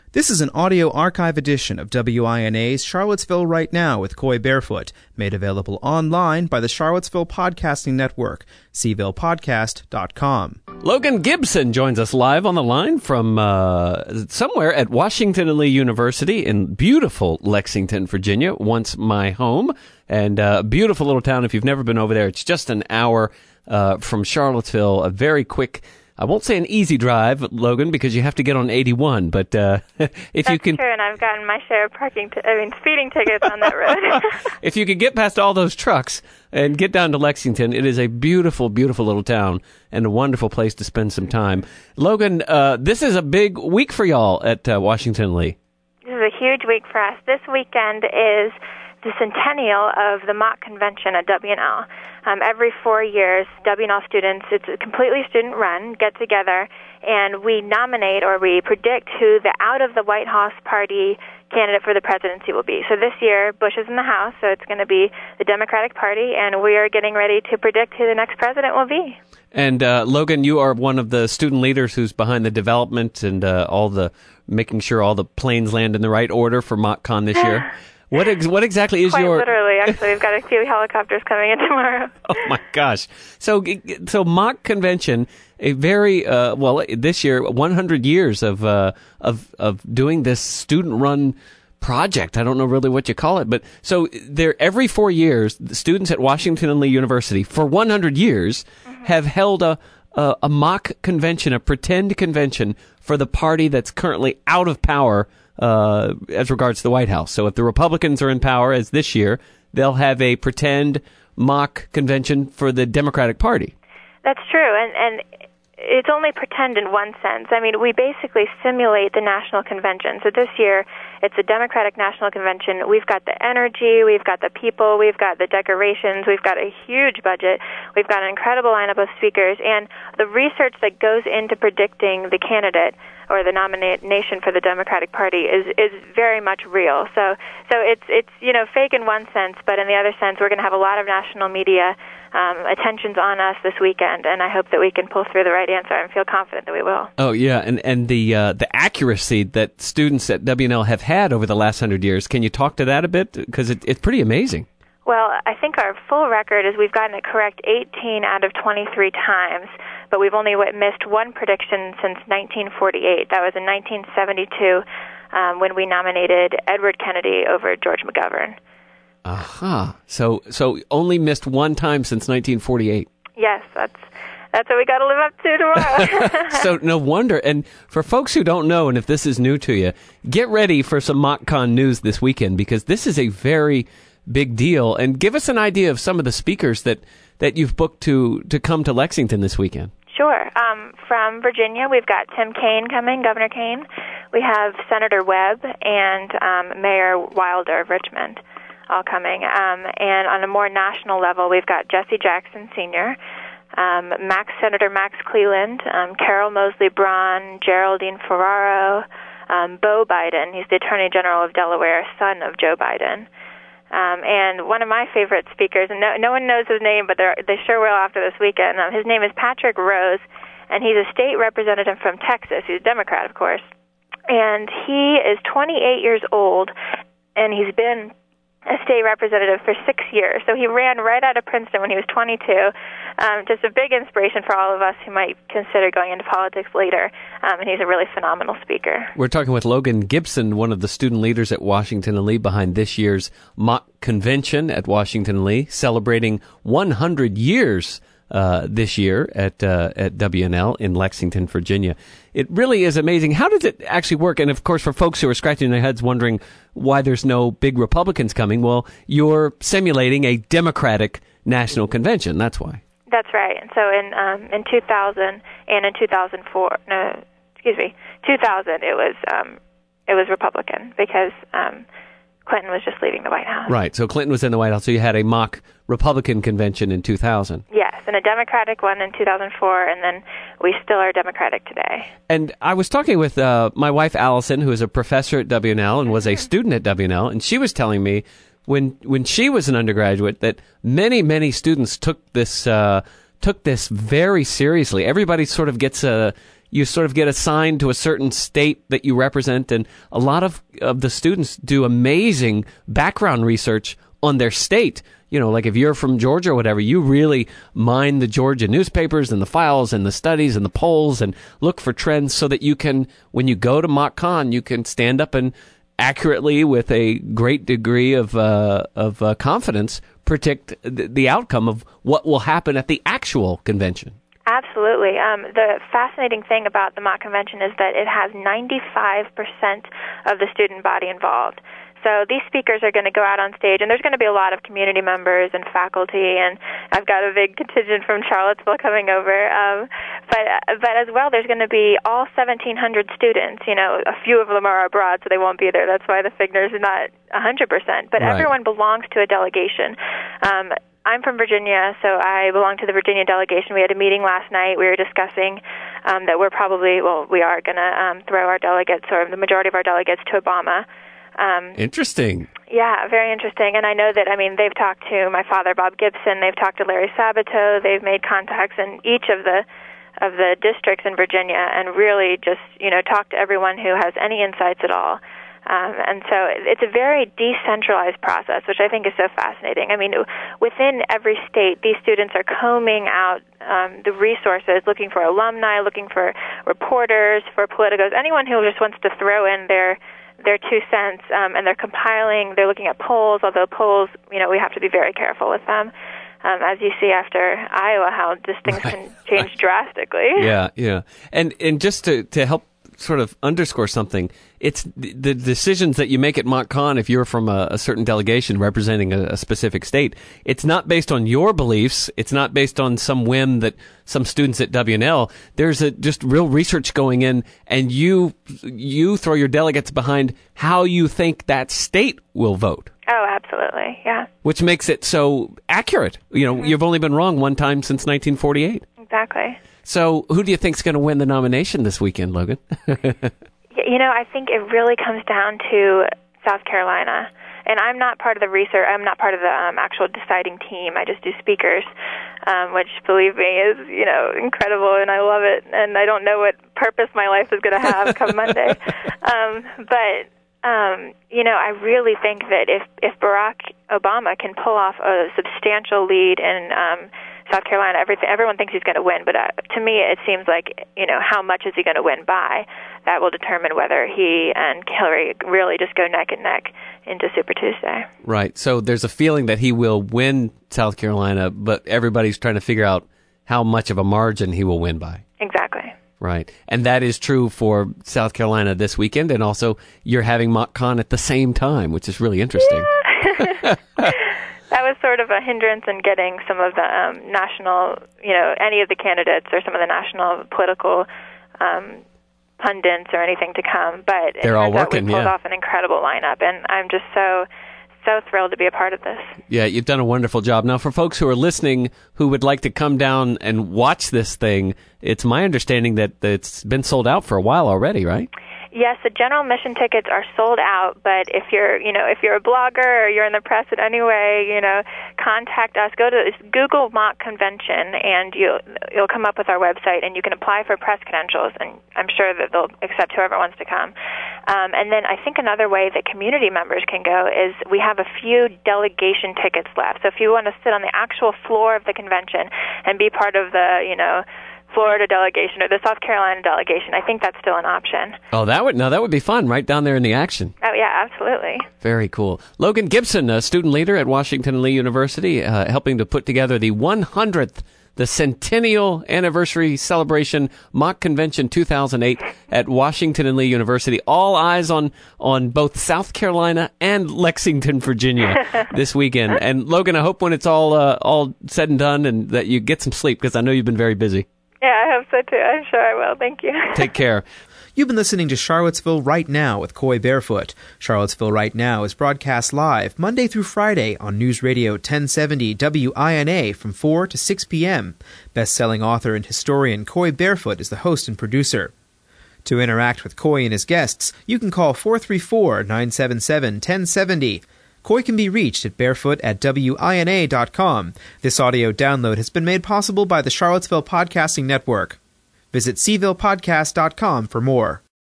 This is an audio archive edition of WINA's Charlottesville Right Now with Coy Barefoot, made available online by the Charlottesville Podcasting Network, cvillePodcast.com. Logan Gibson joins us live on the line from somewhere at Washington and Lee University in beautiful Lexington, Virginia, once my home, and a beautiful little town. If you've never been over there, it's just an hour from Charlottesville, a very quick, I won't say an easy drive, Logan, because you have to get on 81, but if you can... That's true, and I've gotten my share of speeding tickets on that road. If you could get past all those trucks and get down to Lexington, it is a beautiful, beautiful little town and a wonderful place to spend some time. Logan, this is a big week for y'all at Washington Lee. This is a huge week for us. This weekend is the centennial of the mock convention at W&L. Every 4 years, W&L students, it's a completely student-run, get together, and we nominate or we predict who the out-of-the-White House party candidate for the presidency will be. So this year, Bush is in the House, so it's going to be the Democratic Party, and we are getting ready to predict who the next president will be. And Logan, you are one of the student leaders who's behind the development and making sure all the planes land in the right order for MockCon this year. What exactly is Quite your... literally, actually. We've got a few helicopters coming in tomorrow. Oh, my gosh. So mock convention, a very, this year, 100 years of doing this student-run project. I don't know really what you call it, but so every 4 years, the students at Washington and Lee University, for 100 years, have held a mock convention, a pretend convention for the party that's currently out of power as regards to the White House. So if the Republicans are in power, as this year, they'll have a pretend mock convention for the Democratic Party. That's true, and it's only pretend in one sense. I mean, we basically simulate the national convention. So this year, it's a Democratic National Convention. We've got the energy, we've got the people, we've got the decorations, we've got a huge budget, we've got an incredible lineup of speakers, and the research that goes into predicting the candidate or the nomination for the Democratic Party is very much real. So it's fake in one sense, but in the other sense, we're going to have a lot of national media attention's on us this weekend, and I hope that we can pull through the right answer and feel confident that we will. Oh yeah, and the accuracy that students at W&L have had over the last 100 years. Can you talk to that a bit? Because it's pretty amazing. Well, I think our full record is we've gotten it correct 18 out of 23 times, but we've only missed one prediction since 1948. That was in 1972 when we nominated Edward Kennedy over George McGovern. Aha. So only missed one time since 1948. Yes, that's what we got to live up to tomorrow. So no wonder. And for folks who don't know, and if this is new to you, get ready for some MockCon news this weekend, because this is a very big deal. And give us an idea of some of the speakers that you've booked to come to Lexington this weekend. Sure. From Virginia, we've got Tim Kaine coming, Governor Kaine. We have Senator Webb and Mayor Wilder of Richmond all coming. And on a more national level, we've got Jesse Jackson Sr., Senator Max Cleland, Carol Moseley Braun, Geraldine Ferraro, Beau Biden. He's the Attorney General of Delaware, son of Joe Biden. And one of my favorite speakers, and no one knows his name, but they sure will after this weekend. His name is Patrick Rose, and he's a state representative from Texas. He's a Democrat, of course. And he is 28 years old, and he's been a state representative for 6 years. So he ran right out of Princeton when he was 22. Just a big inspiration for all of us who might consider going into politics later. And he's a really phenomenal speaker. We're talking with Logan Gibson, one of the student leaders at Washington and Lee behind this year's mock convention at Washington and Lee, celebrating 100 years this year at W&L in Lexington, Virginia. It really is amazing. How does it actually work? And of course, for folks who are scratching their heads wondering why there's no big Republicans coming, well, you're simulating a Democratic National Convention. That's why. That's right. And so in 2000 and in 2004, 2000, it was Republican because Clinton was just leaving the White House. Right. So Clinton was in the White House. So you had a mock Republican convention in 2000. Yes, and a Democratic one in 2004, and then we still are Democratic today. And I was talking with my wife, Allison, who is a professor at W&L and was a student at W&L, and she was telling me when she was an undergraduate that many students took this very seriously. Everybody sort of gets you sort of get assigned to a certain state that you represent, and a lot of the students do amazing background research on their state. You know, like if you're from Georgia or whatever, you really mine the Georgia newspapers and the files and the studies and the polls and look for trends so that you can, when you go to MockCon, you can stand up and accurately, with a great degree of confidence, predict the outcome of what will happen at the actual convention. Absolutely. The fascinating thing about the Mock Convention is that it has 95% of the student body involved. So these speakers are going to go out on stage, and there's going to be a lot of community members and faculty, and I've got a big contingent from Charlottesville coming over. But as well, there's going to be all 1,700 students. You know, a few of them are abroad, so they won't be there. That's why the figure's not 100%. But Right. Everyone belongs to a delegation. I'm from Virginia, so I belong to the Virginia delegation. We had a meeting last night. We were discussing that we are going to throw our delegates, or the majority of our delegates, to Obama. Interesting. Yeah, very interesting. And I know that, they've talked to my father, Bob Gibson. They've talked to Larry Sabato. They've made contacts in each of the districts in Virginia, and really just, talked to everyone who has any insights at all. And so it's a very decentralized process, which I think is so fascinating. Within every state, these students are combing out the resources, looking for alumni, looking for reporters, for politicos, anyone who just wants to throw in their 2 cents, and they're compiling, they're looking at polls, although polls, we have to be very careful with them. As you see after Iowa, how just things can change drastically. Yeah. And just to help sort of underscore something, it's the decisions that you make at MockCon, if you're from a certain delegation representing a specific state, it's not based on your beliefs. It's not based on some whim that some students at WNL. There's just real research going in, and you throw your delegates behind how you think that state will vote. Oh, absolutely, yeah. Which makes it so accurate. You've only been wrong one time since 1948. Exactly. So who do you think's going to win the nomination this weekend, Logan? I think it really comes down to South Carolina. And I'm not part of the research. I'm not part of the actual deciding team. I just do speakers, which, believe me, is, incredible, and I love it. And I don't know what purpose my life is going to have come Monday. I really think that if Barack Obama can pull off a substantial lead in South Carolina, everyone thinks he's going to win. But to me, it seems like, how much is he going to win by? That will determine whether he and Hillary really just go neck and neck into Super Tuesday. Right. So there's a feeling that he will win South Carolina, but everybody's trying to figure out how much of a margin he will win by. Exactly. Right. And that is true for South Carolina this weekend, and also you're having MockCon at the same time, which is really interesting. Yeah. That was sort of a hindrance in getting some of the national, any of the candidates or some of the national political pundits or anything to come. But they're all working, we pulled off an incredible lineup, and I'm just so thrilled to be a part of this. Yeah, you've done a wonderful job. Now, for folks who are listening who would like to come down and watch this thing, it's my understanding that it's been sold out for a while already, right? Yes, the general admission tickets are sold out, but if you're a blogger or you're in the press in any way, contact us. Go to Google Mock Convention, and you'll come up with our website, and you can apply for press credentials, and I'm sure that they'll accept whoever wants to come. And then I think another way that community members can go is we have a few delegation tickets left. So if you want to sit on the actual floor of the convention and be part of the, Florida delegation or the South Carolina delegation, I think that's still an option. Oh, that would be fun, right down there in the action. Oh, yeah, absolutely. Very cool. Logan Gibson, a student leader at Washington and Lee University, helping to put together the 100th, the Centennial Anniversary Celebration Mock Convention 2008 at Washington and Lee University. All eyes on both South Carolina and Lexington, Virginia this weekend. And Logan, I hope when it's all said and done and that you get some sleep, because I know you've been very busy. Yeah, I hope so too. I'm sure I will. Thank you. Take care. You've been listening to Charlottesville Right Now with Coy Barefoot. Charlottesville Right Now is broadcast live Monday through Friday on News Radio 1070 WINA from 4 to 6 p.m. Best-selling author and historian Coy Barefoot is the host and producer. To interact with Coy and his guests, you can call 434-977-1070. Coy can be reached at barefoot@wina.com. This audio download has been made possible by the Charlottesville Podcasting Network. Visit cvillepodcast.com for more.